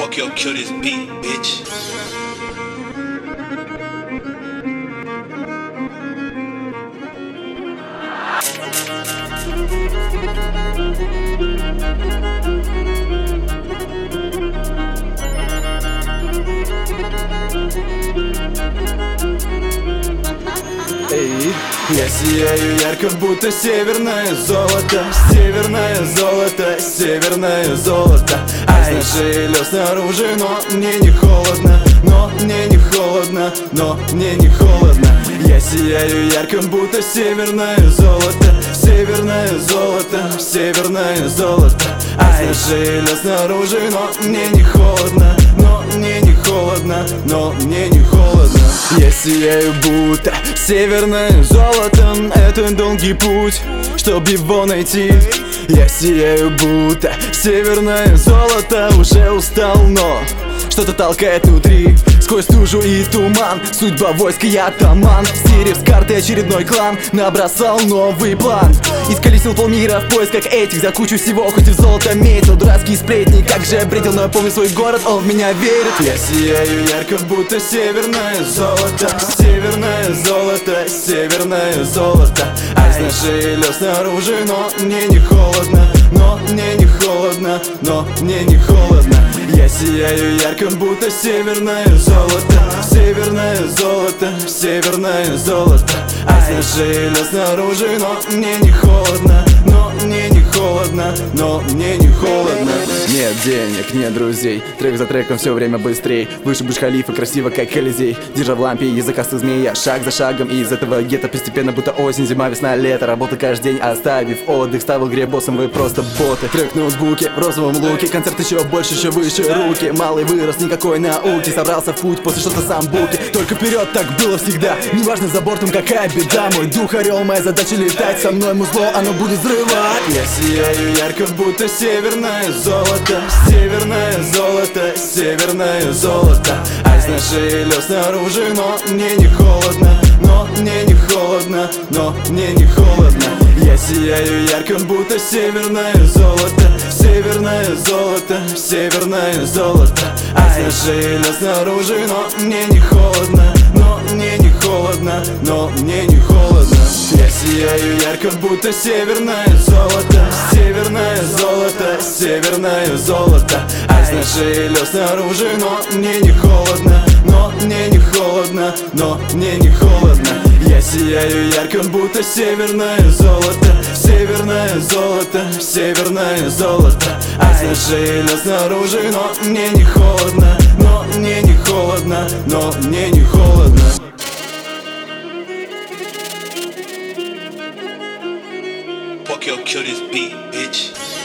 Fuck your kill this beat, bitch. Эй, я сияю ярко, будто северное золото. Северное золото, северное золото. Ай, лед снаружи, но мне не холодно. Но мне не холодно, но мне не холодно. Я сияю ярко, будто северное золото. Северное золото, северное золото. Ай, лед снаружи, но мне не холодно. Но мне не холодно, но мне не холодно. Я сияю, будто северное золото. Это долгий путь, чтоб его найти. Я сияю, будто северное золото. Уже устал, но что-то толкает внутри. Сквозь стужу и туман, судьба войска, я атаман. Стерев с карты очередной клан, набросал новый план. Исколесил полмира в поисках этих, за кучу всего, хоть и в золото метил. Дурацкие сплетни, как же я бредил, но я помню свой город, он в меня верит. Я сияю ярко, будто северное золото. Северное золото, северное золото. Ай, наши лед снаружи, но мне не холодно. Но мне не холодно, но мне не холодно. Я сияю ярко, будто северное золото. Северное золото, северное золото. Ай, наши лед снаружи, но мне не холодно. Но мне не холодно, но мне не холодно. Нет денег, нет друзей, трек за треком все время быстрей. Выше Бурдж-Халифа, красиво как Колизей. Держа в лампе языкастых змея, шаг за шагом из этого гетто. Постепенно будто осень, зима, весна, лето. Работа каждый день, оставив отдых. Стал в игре боссом, вы просто боты. Трек в ноутбуке, в розовом луке. Концерт еще больше, еще выше руки. Малый вырос, никакой науки. Собрался в путь после что-то сам буки. Только вперед, так было всегда. Неважно за бортом какая беда. Мой дух орел, моя задача летать. Со мной музло, оно будет взрывать. Я сияю ярко, будто северное золото. Северное золото, северное золото. Ай, наши лед снаружи, но мне не холодно. Но мне не холодно, но мне не холодно. Я сияю ярко, будто северное золото. Северное золото, северное золото. Ай, наши лед снаружи, но мне не холодно. Но мне не холодно, но мне не холодно. Я сияю ярко, будто северное золото. Северное золото, северное золото. Ай, наши лед снаружи, но мне не холодно. Но мне не холодно, но мне не холодно. Я сияю ярко, будто северное золото. Северное золото, северное золото. Ай, наши лед снаружи, но мне не холодно. Но мне не холодно, но мне не холодно. Fuck your kill this beat, bitch.